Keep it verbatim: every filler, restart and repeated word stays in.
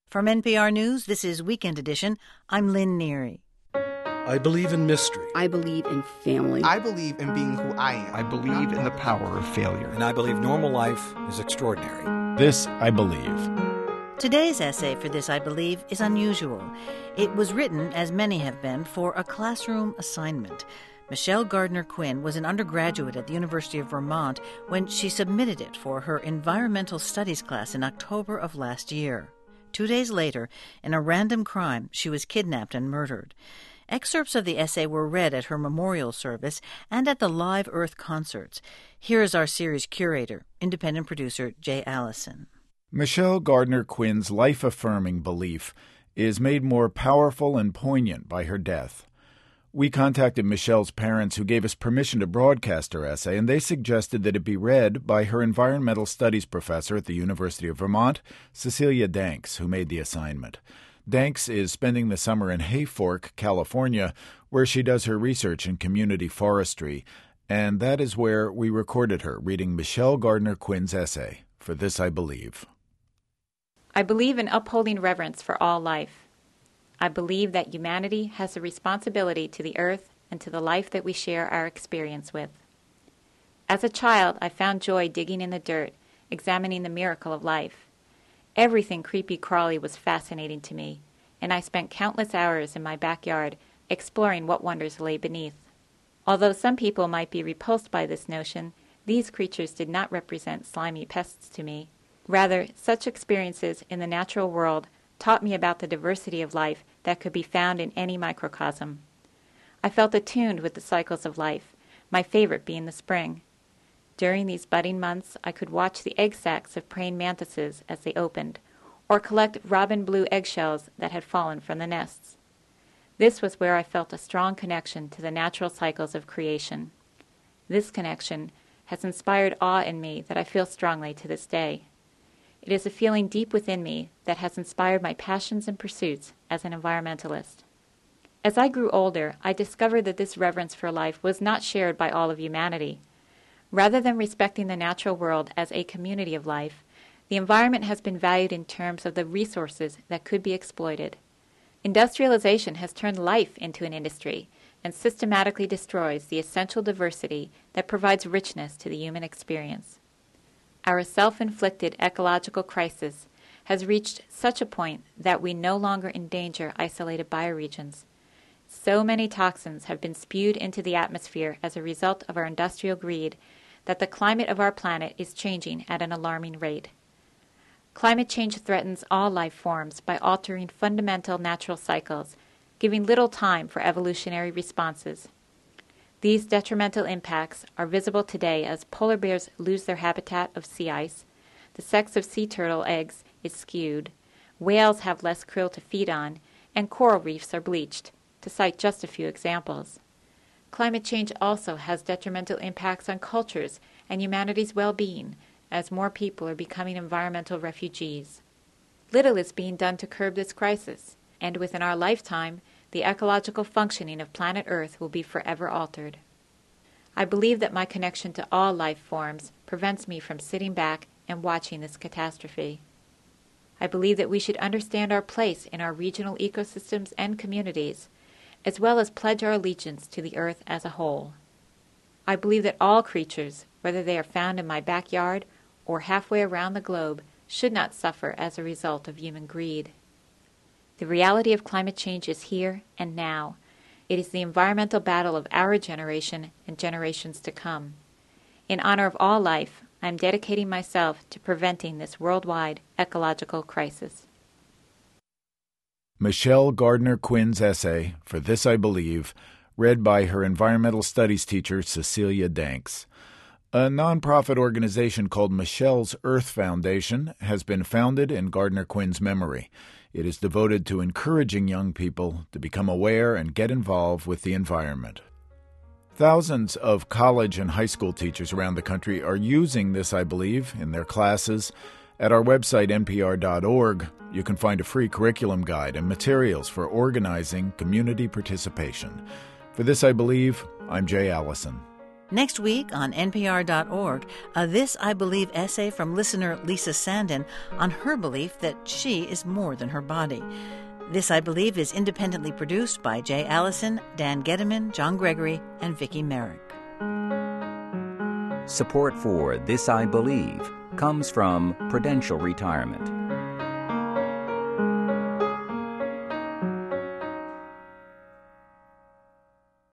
From N P R News, this is Weekend Edition. I'm Lynn Neary. I believe in mystery. I believe in family. I believe in being who I am. I believe in the power of failure. And I believe normal life is extraordinary. This I believe. Today's essay for This I Believe is unusual. It was written, as many have been, for a classroom assignment. Michelle Gardner Quinn was an undergraduate at the University of Vermont when she submitted it for her environmental studies class in October of last year. Two days later, in a random crime, she was kidnapped and murdered. Excerpts of the essay were read at her memorial service and at the Live Earth concerts. Here is our series curator, independent producer Jay Allison. Michelle Gardner Quinn's life-affirming belief is made more powerful and poignant by her death. We contacted Michelle's parents, who gave us permission to broadcast her essay, and they suggested that it be read by her environmental studies professor at the University of Vermont, Cecilia Danks, who made the assignment. Danks is spending the summer in Hayfork, California, where she does her research in community forestry, and that is where we recorded her reading Michelle Gardner Quinn's essay, For This I Believe. I believe in upholding reverence for all life. I believe that humanity has a responsibility to the earth and to the life that we share our experience with. As a child, I found joy digging in the dirt, examining the miracle of life. Everything creepy-crawly was fascinating to me, and I spent countless hours in my backyard exploring what wonders lay beneath. Although some people might be repulsed by this notion, these creatures did not represent slimy pests to me. Rather, such experiences in the natural world taught me about the diversity of life that could be found in any microcosm. I felt attuned with the cycles of life, my favorite being the spring. During these budding months, I could watch the egg sacs of praying mantises as they opened, or collect robin blue eggshells that had fallen from the nests. This was where I felt a strong connection to the natural cycles of creation. This connection has inspired awe in me that I feel strongly to this day. It is a feeling deep within me that has inspired my passions and pursuits as an environmentalist. As I grew older, I discovered that this reverence for life was not shared by all of humanity. Rather than respecting the natural world as a community of life, the environment has been valued in terms of the resources that could be exploited. Industrialization has turned life into an industry and systematically destroys the essential diversity that provides richness to the human experience. Our self-inflicted ecological crisis has reached such a point that we no longer endanger isolated bioregions. So many toxins have been spewed into the atmosphere as a result of our industrial greed that the climate of our planet is changing at an alarming rate. Climate change threatens all life forms by altering fundamental natural cycles, giving little time for evolutionary responses. These detrimental impacts are visible today as polar bears lose their habitat of sea ice, the sex of sea turtle eggs is skewed, whales have less krill to feed on, and coral reefs are bleached, to cite just a few examples. Climate change also has detrimental impacts on cultures and humanity's well-being, as more people are becoming environmental refugees. Little is being done to curb this crisis, and within our lifetime, the ecological functioning of planet Earth will be forever altered. I believe that my connection to all life forms prevents me from sitting back and watching this catastrophe. I believe that we should understand our place in our regional ecosystems and communities, as well as pledge our allegiance to the Earth as a whole. I believe that all creatures, whether they are found in my backyard or halfway around the globe, should not suffer as a result of human greed. The reality of climate change is here and now. It is the environmental battle of our generation and generations to come. In honor of all life, I am dedicating myself to preventing this worldwide ecological crisis. Michelle Gardner Quinn's essay, For This I Believe, read by her environmental studies teacher, Cecilia Danks. A nonprofit organization called Michelle's Earth Foundation has been founded in Gardner Quinn's memory. It is devoted to encouraging young people to become aware and get involved with the environment. Thousands of college and high school teachers around the country are using this, I believe, in their classes. At our website, N P R dot org, you can find a free curriculum guide and materials for organizing community participation. For This, I Believe, I'm Jay Allison. Next week on N P R dot org, a This I Believe essay from listener Lisa Sandin on her belief that she is more than her body. This I Believe is independently produced by Jay Allison, Dan Gediman, John Gregory, and Vicki Merrick. Support for This I Believe comes from Prudential Retirement.